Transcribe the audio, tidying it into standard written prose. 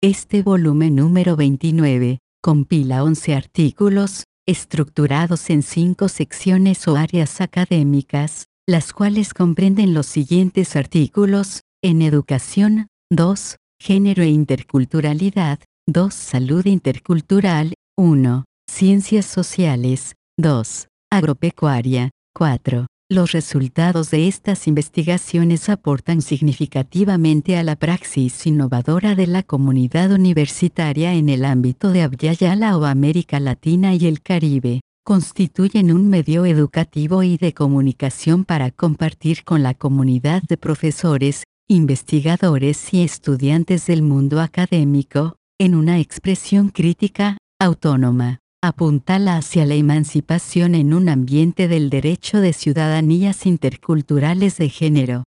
Este volumen número 29 compila 11 artículos, estructurados en 5 secciones o áreas académicas, las cuales comprenden los siguientes artículos: en educación, 2, género e interculturalidad, 2, salud intercultural, 1, ciencias sociales, 2, agropecuaria, 4. Los resultados de estas investigaciones aportan significativamente a la praxis innovadora de la comunidad universitaria en el ámbito de Abya Yala o América Latina y el Caribe. Constituyen un medio educativo y de comunicación para compartir con la comunidad de profesores, investigadores y estudiantes del mundo académico, en una expresión crítica, autónoma. Apuntala hacia la emancipación en un ambiente del derecho de ciudadanías interculturales de género.